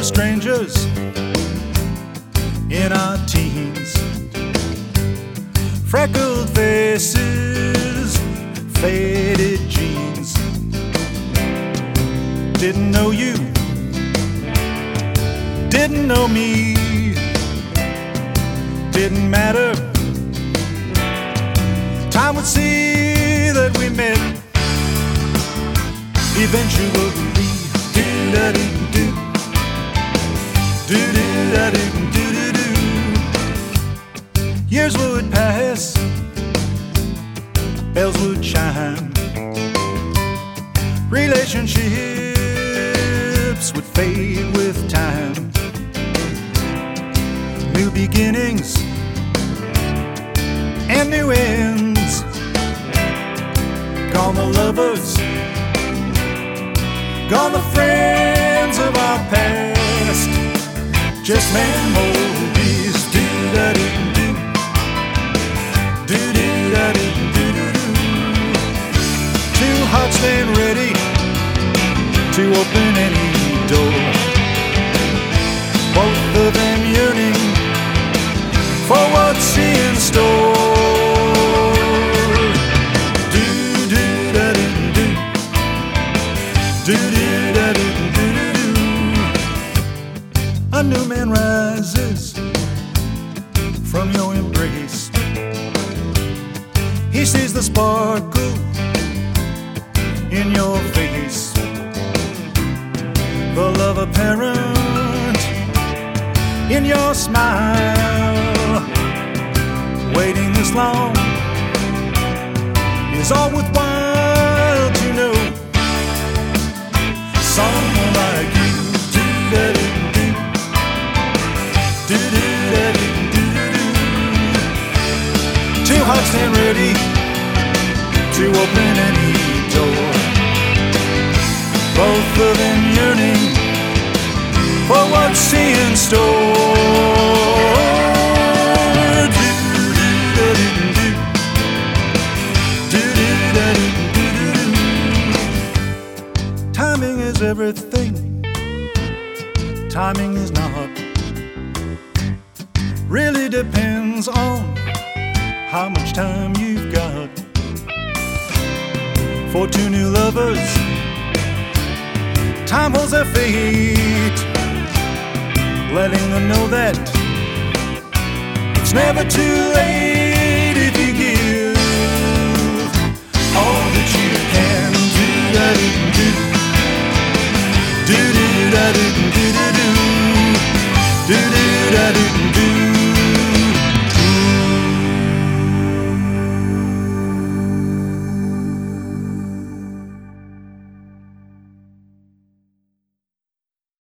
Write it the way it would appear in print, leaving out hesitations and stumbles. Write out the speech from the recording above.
strangers in our teens. Freckled faces, faded jeans. Didn't know you, didn't know me. Didn't matter. Time would see that we met eventually. Do-da-doo-doo, do-do-da-doo-doo-doo-doo. Years would pass, bells would chime, relationships would fade with time. New beginnings and new ends. Gone the lovers, gone the friends of our past. Just memories. Do-da-doo-doo, do-do-da-doo-doo-doo. Two hearts stand ready to open any door. Both of them yearning for what's in store. Do-do-da-doo-doo, do-do-da-doo-doo-doo. A new man rises from your embrace. He sees the sparkle in your face, the love apparent in your smile. Waiting this long is all worthwhile to know. Someone like you. Do-da-doo-doo, do-do-da-doo-doo-doo. Two hearts stand ready to open any door. Both of them yearning for what's in store. Do-do-da-doo-doo, do-do-da-doo-doo-doo. Timing is everything, timing is not. Really depends on how much time you've got. For two new lovers, time holds their fate, letting them know that it's never too late.